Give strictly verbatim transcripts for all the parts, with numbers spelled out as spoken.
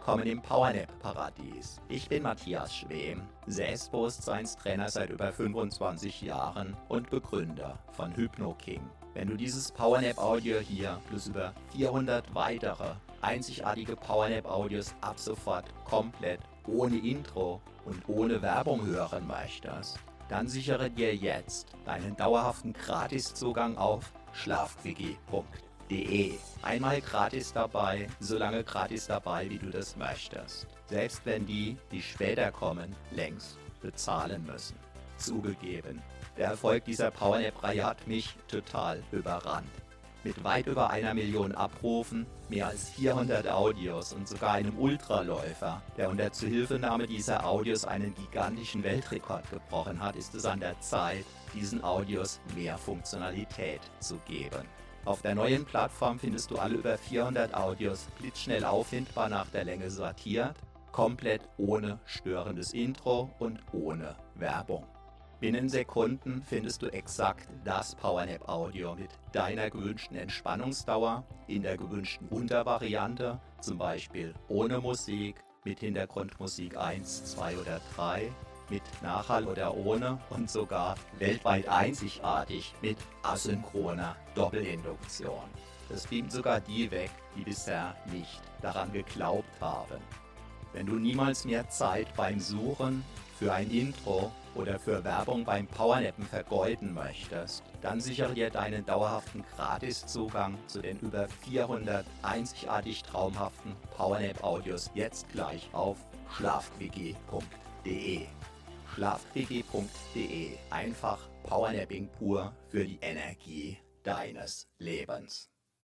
willkommen im Powernap-Paradies. Ich bin Matthias Schwem, Selbstbewusstseinstrainer seit über fünfundzwanzig Jahren und Begründer von HypnoKing. Wenn du dieses Powernap-Audio hier plus über vierhundert weitere einzigartige Powernap-Audios ab sofort komplett ohne Intro und ohne Werbung hören möchtest, dann sichere dir jetzt deinen dauerhaften Gratiszugang auf schlafquickie punkt de. Einmal gratis dabei, so lange gratis dabei, wie du das möchtest. Selbst wenn die, die später kommen, längst bezahlen müssen. Zugegeben, der Erfolg dieser Powernap-Reihe hat mich total überrannt. Mit weit über einer Million Abrufen, mehr als vierhundert Audios und sogar einem Ultraläufer, der unter Zuhilfenahme dieser Audios einen gigantischen Weltrekord gebrochen hat, ist es an der Zeit, diesen Audios mehr Funktionalität zu geben. Auf der neuen Plattform findest du alle über vierhundert Audios blitzschnell auffindbar nach der Länge sortiert, komplett ohne störendes Intro und ohne Werbung. Binnen Sekunden findest du exakt das Powernap-Audio mit deiner gewünschten Entspannungsdauer in der gewünschten Untervariante, zum Beispiel ohne Musik, mit Hintergrundmusik eins, zwei oder drei, mit Nachhall oder ohne und sogar weltweit einzigartig mit asynchroner Doppelinduktion. Das beamt sogar die weg, die bisher nicht daran geglaubt haben. Wenn du niemals mehr Zeit beim Suchen für ein Intro oder für Werbung beim Powernappen vergeuden möchtest, dann sichere dir deinen dauerhaften Gratiszugang zu den über vierhundert einzigartig traumhaften Powernap-Audios jetzt gleich auf schlafquickie punkt de. schlafquickie punkt de. Einfach Powernapping pur für die Energie deines Lebens.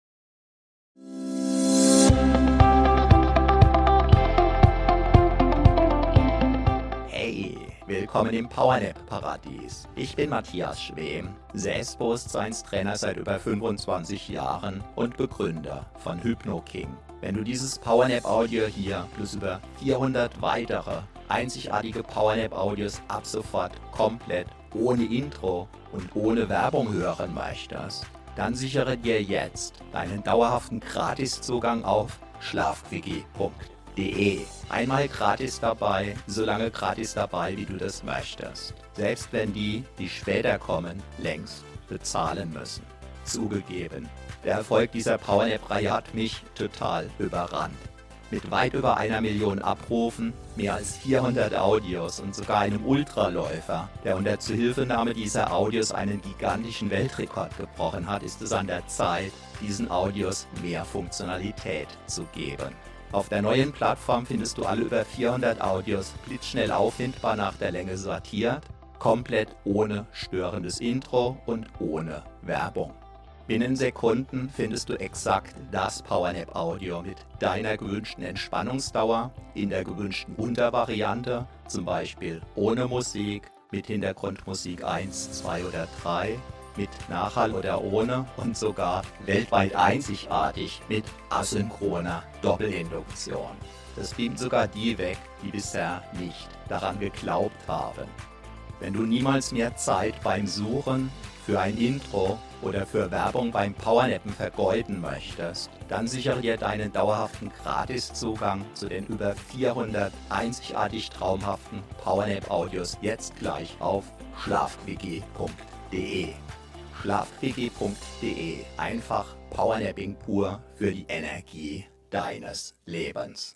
Hey, willkommen im Powernap-Paradies. Ich bin Matthias Schwem, Selbstbewusstseinstrainer seit über fünfundzwanzig Jahren und Begründer von HypnoKing. Wenn du dieses Powernap-Audio hier plus über vierhundert weitere einzigartige Powernap-Audios ab sofort komplett ohne Intro und ohne Werbung hören möchtest, dann sichere dir jetzt deinen dauerhaften Gratiszugang auf schlafquickie punkt de. Einmal gratis dabei, so lange gratis dabei, wie du das möchtest. Selbst wenn die, die später kommen, längst bezahlen müssen. Zugegeben, der Erfolg dieser Powernap-Reihe hat mich total überrannt. Mit weit über einer Million Abrufen, mehr als vierhundert Audios und sogar einem Ultraläufer, der unter Zuhilfenahme dieser Audios einen gigantischen Weltrekord gebrochen hat, ist es an der Zeit, diesen Audios mehr Funktionalität zu geben. Auf der neuen Plattform findest du alle über vierhundert Audios blitzschnell auffindbar nach der Länge sortiert, komplett ohne störendes Intro und ohne Werbung. Binnen Sekunden findest du exakt das Powernap-Audio mit deiner gewünschten Entspannungsdauer in der gewünschten Untervariante, zum Beispiel ohne Musik, mit Hintergrundmusik eins, zwei oder drei, mit Nachhall oder ohne und sogar weltweit einzigartig mit asynchroner Doppelinduktion. Das beamt sogar die weg, die bisher nicht daran geglaubt haben. Wenn du niemals mehr Zeit beim Suchen für ein Intro oder für Werbung beim Powernappen vergeuden möchtest, dann sichere dir deinen dauerhaften Gratiszugang zu den über vierhundert einzigartig traumhaften Powernap-Audios jetzt gleich auf schlafquickie punkt de. schlafquickie punkt de. Einfach Powernapping pur für die Energie deines Lebens.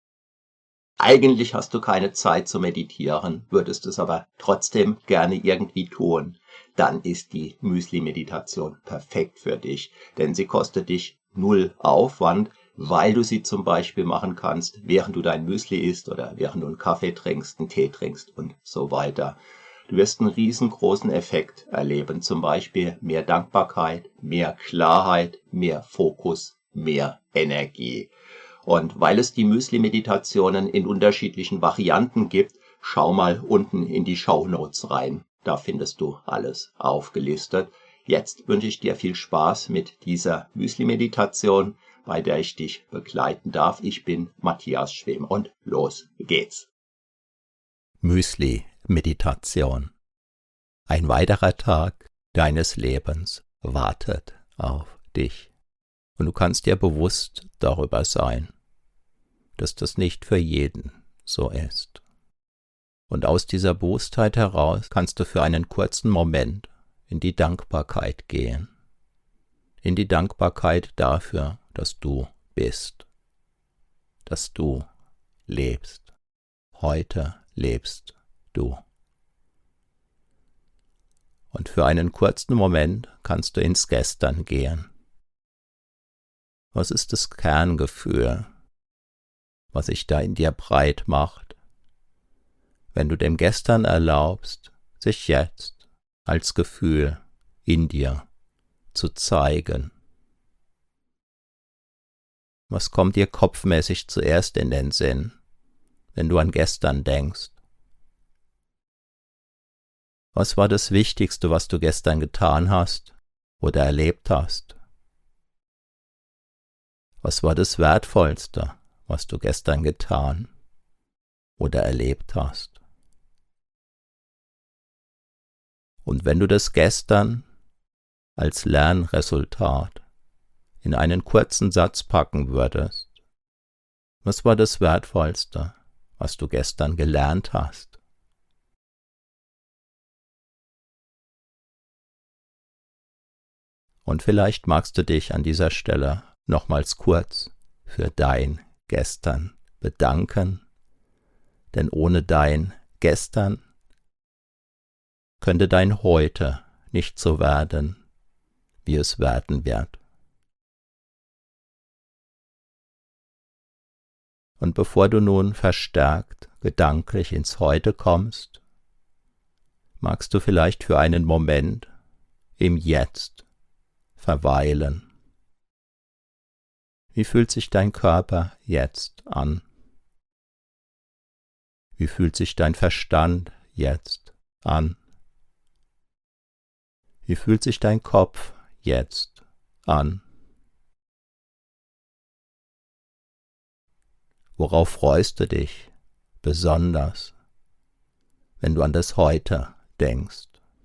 Eigentlich hast du keine Zeit zu meditieren, würdest es aber trotzdem gerne irgendwie tun. Dann ist die Müsli-Meditation perfekt für dich, denn sie kostet dich null Aufwand, weil du sie zum Beispiel machen kannst, während du dein Müsli isst oder während du einen Kaffee trinkst, einen Tee trinkst und so weiter. Du wirst einen riesengroßen Effekt erleben, zum Beispiel mehr Dankbarkeit, mehr Klarheit, mehr Fokus, mehr Energie. Und weil es die Müsli-Meditationen in unterschiedlichen Varianten gibt, schau mal unten in die Shownotes rein. Da findest du alles aufgelistet. Jetzt wünsche ich dir viel Spaß mit dieser Müsli-Meditation, bei der ich dich begleiten darf. Ich bin Matthias Schwem und los geht's. Müsli-Meditation. Ein weiterer Tag deines Lebens wartet auf dich. Und du kannst dir bewusst darüber sein. dass das nicht für jeden so ist. Und aus dieser Bewusstheit heraus kannst du für einen kurzen Moment in die Dankbarkeit gehen. In die Dankbarkeit dafür, dass du bist, dass du lebst. Heute lebst du. Und für einen kurzen Moment kannst du ins Gestern gehen. Was ist das Kerngefühl, was sich da in dir breit macht, wenn du dem Gestern erlaubst, sich jetzt als Gefühl in dir zu zeigen? Was kommt dir kopfmäßig zuerst in den Sinn, wenn du an gestern denkst? Was war das Wichtigste, was du gestern getan hast oder erlebt hast? Was war das Wertvollste, was du gestern getan oder erlebt hast? Und wenn du das gestern als Lernresultat in einen kurzen Satz packen würdest, was war das Wertvollste, was du gestern gelernt hast? Und vielleicht magst du dich an dieser Stelle nochmals kurz für dein Gestern bedanken, denn ohne dein Gestern könnte dein Heute nicht so werden, wie es werden wird. Und bevor du nun verstärkt gedanklich ins Heute kommst, magst du vielleicht für einen Moment im Jetzt verweilen. Wie fühlt sich dein Körper jetzt an? Wie fühlt sich dein Verstand jetzt an? Wie fühlt sich dein Kopf jetzt an? Worauf freust du dich besonders, wenn du an das Heute denkst?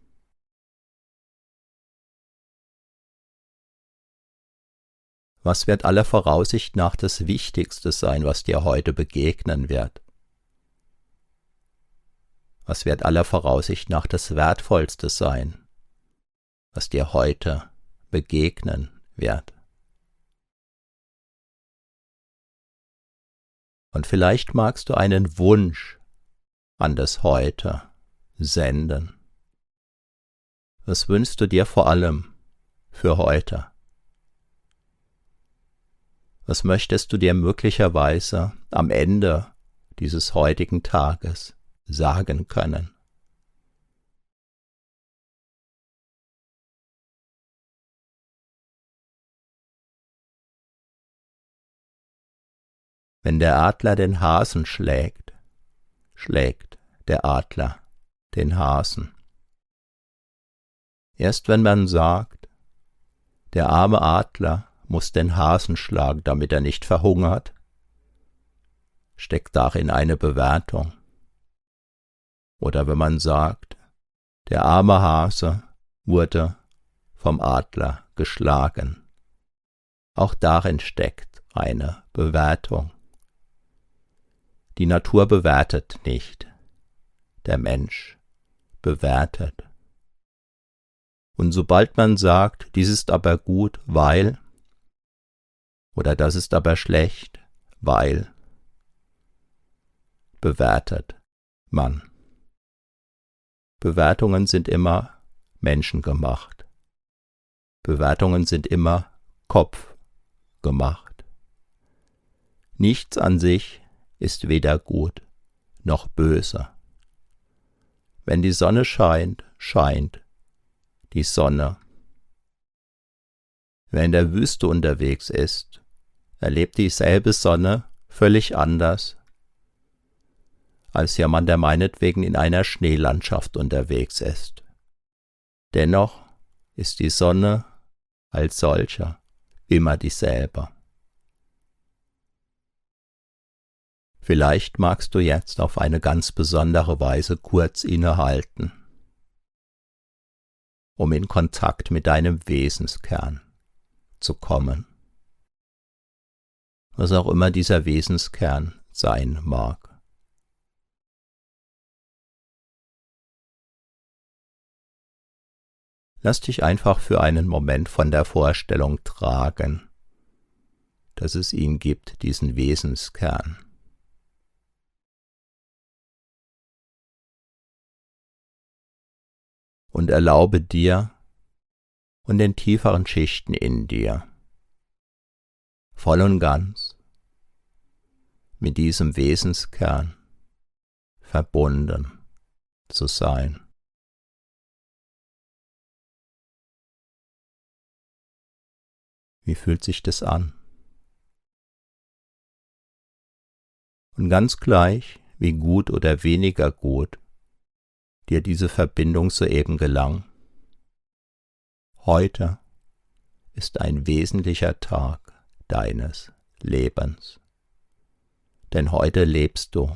Was wird aller Voraussicht nach das Wichtigste sein, was dir heute begegnen wird? Was wird aller Voraussicht nach das Wertvollste sein, was dir heute begegnen wird? Und vielleicht magst du einen Wunsch an das Heute senden. Was wünschst du dir vor allem für heute? Was möchtest du dir möglicherweise am Ende dieses heutigen Tages sagen können? Wenn der Adler den Hasen schlägt, schlägt der Adler den Hasen. Erst wenn man sagt, der arme Adler muss den Hasen schlagen, damit er nicht verhungert, steckt darin eine Bewertung. Oder wenn man sagt, der arme Hase wurde vom Adler geschlagen, auch darin steckt eine Bewertung. Die Natur bewertet nicht, der Mensch bewertet. Und sobald man sagt, dies ist aber gut, weil, oder das ist aber schlecht, weil, bewertet man. Bewertungen sind immer menschengemacht. Bewertungen sind immer kopfgemacht. Nichts an sich ist weder gut noch böse. Wenn die Sonne scheint, scheint die Sonne. Wer in der Wüste unterwegs ist, erlebt dieselbe Sonne völlig anders als jemand, der meinetwegen in einer Schneelandschaft unterwegs ist. Dennoch ist die Sonne als solcher immer dieselbe. Vielleicht magst du jetzt auf eine ganz besondere Weise kurz innehalten, um in Kontakt mit deinem Wesenskern zu kommen. was auch immer dieser Wesenskern sein mag. Lass dich einfach für einen Moment von der Vorstellung tragen, dass es ihn gibt, diesen Wesenskern. Und erlaube dir und den tieferen Schichten in dir, voll und ganz mit diesem Wesenskern verbunden zu sein. Wie fühlt sich das an? Und ganz gleich, wie gut oder weniger gut dir diese Verbindung soeben gelang, heute ist ein wesentlicher Tag deines Lebens. Denn heute lebst du.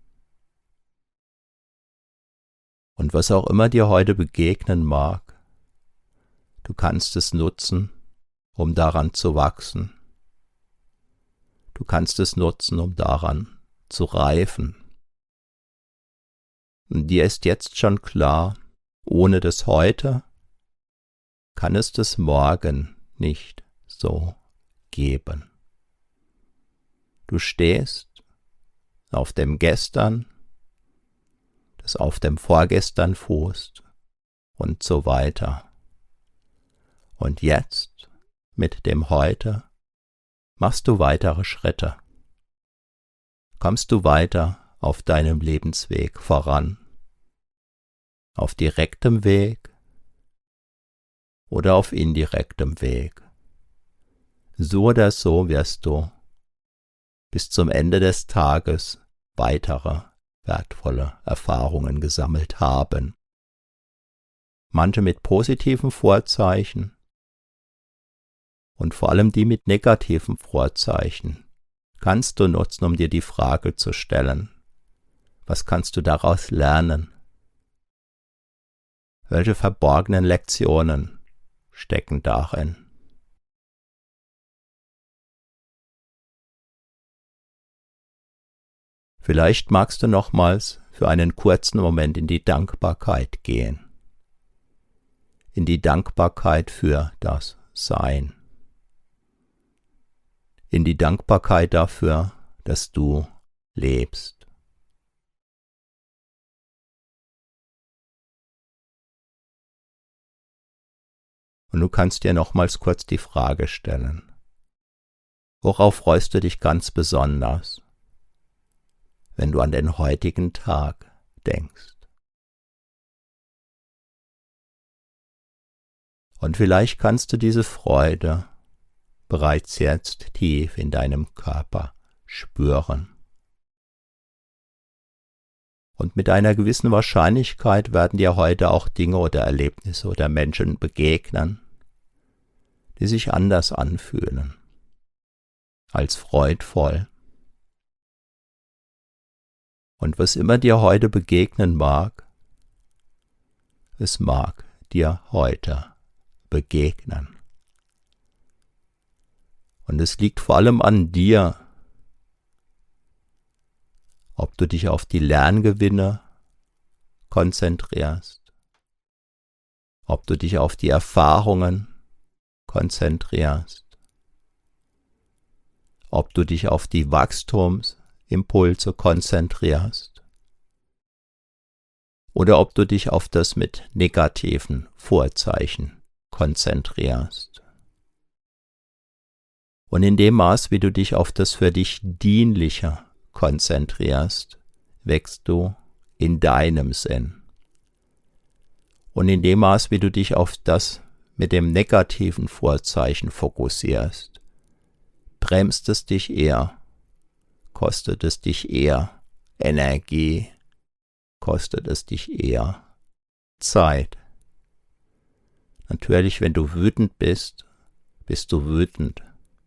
Und was auch immer dir heute begegnen mag, du kannst es nutzen, um daran zu wachsen. Du kannst es nutzen, um daran zu reifen. Und dir ist jetzt schon klar, ohne das Heute kann es das Morgen nicht so geben. Du stehst auf dem Gestern, das auf dem Vorgestern fußt und so weiter. Und jetzt, mit dem Heute, machst du weitere Schritte. Kommst du weiter auf deinem Lebensweg voran, auf direktem Weg oder auf indirektem Weg. So oder so wirst du bis zum Ende des Tages weitere wertvolle Erfahrungen gesammelt haben. Manche mit positiven Vorzeichen und vor allem die mit negativen Vorzeichen kannst du nutzen, um dir die Frage zu stellen: Was kannst du daraus lernen? Welche verborgenen Lektionen stecken darin? Vielleicht magst du nochmals für einen kurzen Moment in die Dankbarkeit gehen. In die Dankbarkeit für das Sein. In die Dankbarkeit dafür, dass du lebst. Und du kannst dir nochmals kurz die Frage stellen: Worauf freust du dich ganz besonders, wenn du an den heutigen Tag denkst? Und vielleicht kannst du diese Freude bereits jetzt tief in deinem Körper spüren. Und mit einer gewissen Wahrscheinlichkeit werden dir heute auch Dinge oder Erlebnisse oder Menschen begegnen, die sich anders anfühlen als freudvoll. Und was immer dir heute begegnen mag, es mag dir heute begegnen. Und es liegt vor allem an dir, ob du dich auf die Lerngewinne konzentrierst, ob du dich auf die Erfahrungen konzentrierst, ob du dich auf die Wachstumsimpulse konzentrierst oder ob du dich auf das mit negativen Vorzeichen konzentrierst. Und in dem Maß, wie du dich auf das für dich Dienliche konzentrierst, wächst du in deinem Sinn. Und in dem Maß, wie du dich auf das mit dem negativen Vorzeichen fokussierst, bremst es dich eher, kostet es dich eher Energie, kostet es dich eher Zeit. Natürlich, wenn du wütend bist, bist du wütend.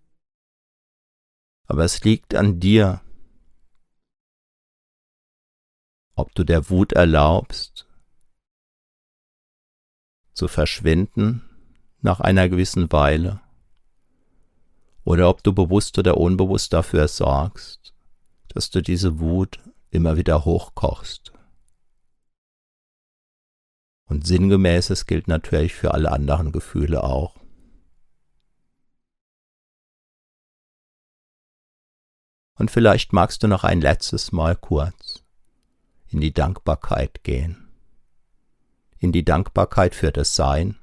Aber es liegt an dir, ob du der Wut erlaubst, zu verschwinden nach einer gewissen Weile, oder ob du bewusst oder unbewusst dafür sorgst, dass du diese Wut immer wieder hochkochst. Und Sinngemäßes gilt natürlich für alle anderen Gefühle auch. Und vielleicht magst du noch ein letztes Mal kurz in die Dankbarkeit gehen. In die Dankbarkeit für das Sein.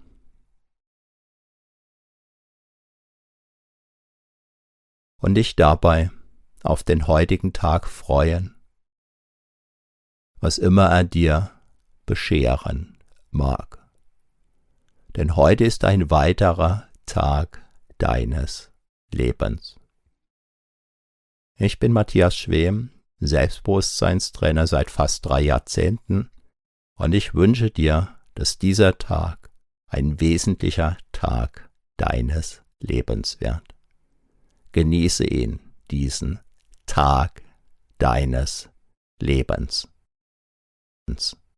Und dich dabei auf den heutigen Tag freuen, was immer er dir bescheren mag. Denn heute ist ein weiterer Tag deines Lebens. Ich bin Matthias Schwem, Selbstbewusstseinstrainer seit fast drei Jahrzehnten und ich wünsche dir, dass dieser Tag ein wesentlicher Tag deines Lebens wird. Genieße ihn, diesen Tag deines Lebens.